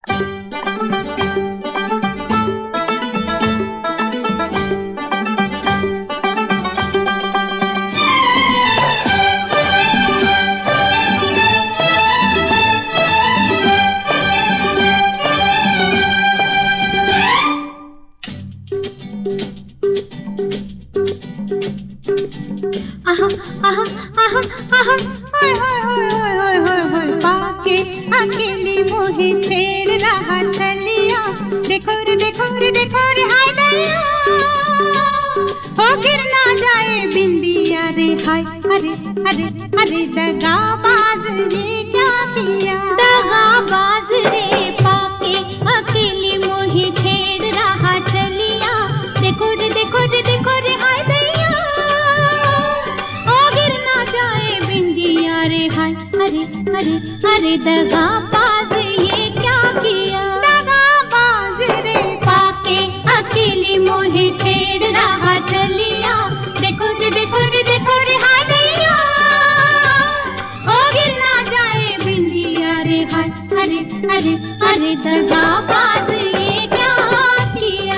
आहा आहा आहा आहा हाय हाय हाय हाय हाय हाय पाके अकेली मोहे छेड़ रहा चलिया। देखो रे हाय दैया, ओ गिर ना जाए बिंदिया रे हाय। अरे अरे अरे दगाबाज ये क्या किया, दगाबाज रे पाके अकेली मोहे छेड़ रहा चलिया। देखो रे हाय दैया, अरे अरे अरे दगाबाज ये क्या किया, दगाबाज रे पाके अकेली मोहे छेड़ रहा चलिया। देखो रे हाय दैया, ओ गिर ना जाए बिंदिया रे हाय। अरे अरे अरे दगाबाज ये क्या किया।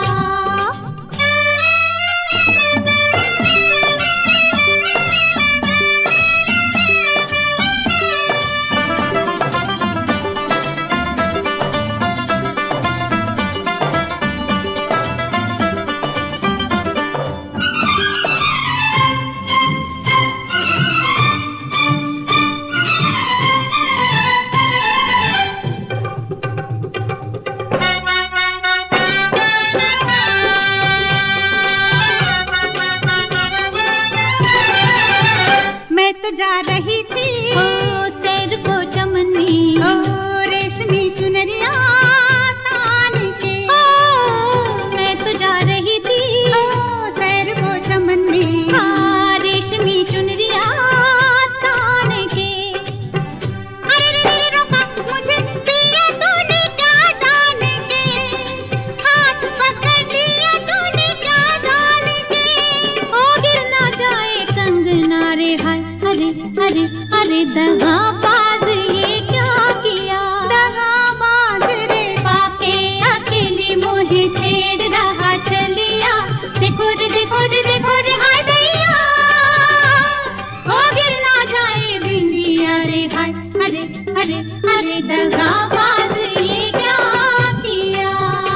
तो जा रही थी ओ सैर को चमन में, ओ रेशमी चुनरिया तान के। ओ मैं तो जा रही थी ओ सैर को चमन में, हाँ रेशमी चुनरिया तान के। अरे रे रोका मुझे पिया तूने क्या जान के, हाथ पकड़ लिया तूने क्या जान के। ओ गिर ना जाए कंगना रे हाय। अरे अरे अरे दगाबाज ये क्या किया, दगाबाज रे पाके अकेली मोहे छेड़ रहा चलिया। देखो रे हाय दैया, ओ गिर ना जाए बिंदिया रे हाय। अरे अरे अरे दगाबाज ये क्या किया।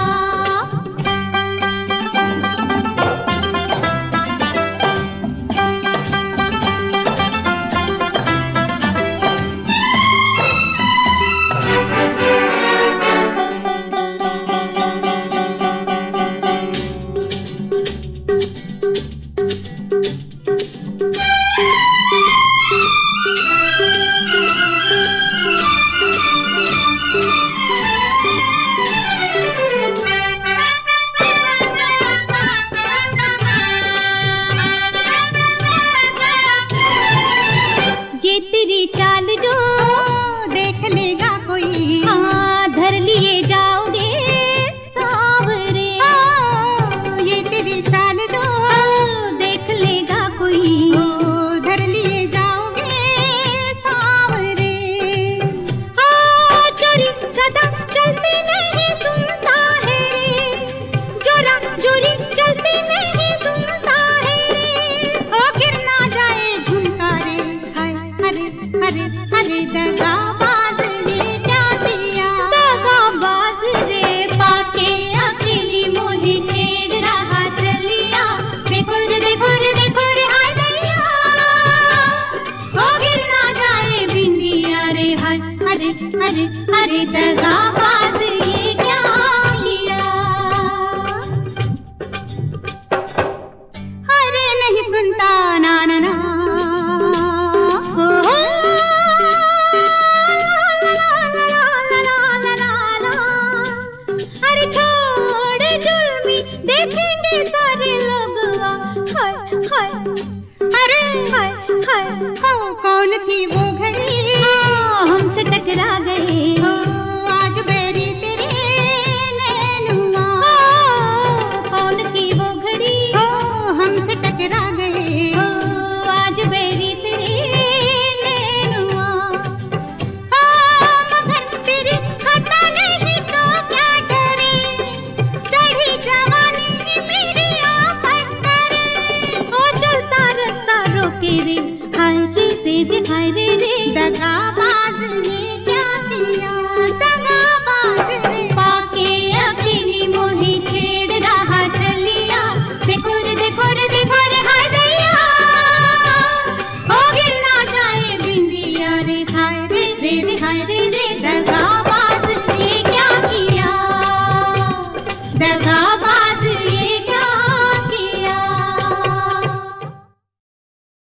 ये तेरी चाल जो देख लेगा कोई, हाँ धर लिए जाओगे सावरे। ये तेरी चाल जो देख लेगा कोई, धर लिए जाओगे सावरे। हाँ चोरी सदा चलती नहीं सुनता है रे, जोरा जोरी चलती नहीं सुनता है रे। ओ गिर ना जाए झुमका रे हाय। अरे अरे अरे दगाबाज ये क्या किया, दगाबाज रे पाके अकेली मोहे छेड़ रहा चलिया। देखो रे हाय दैया, ओ गिर ना जाए बिंदिया रे हाय। अरे अरे अरे दगाबाज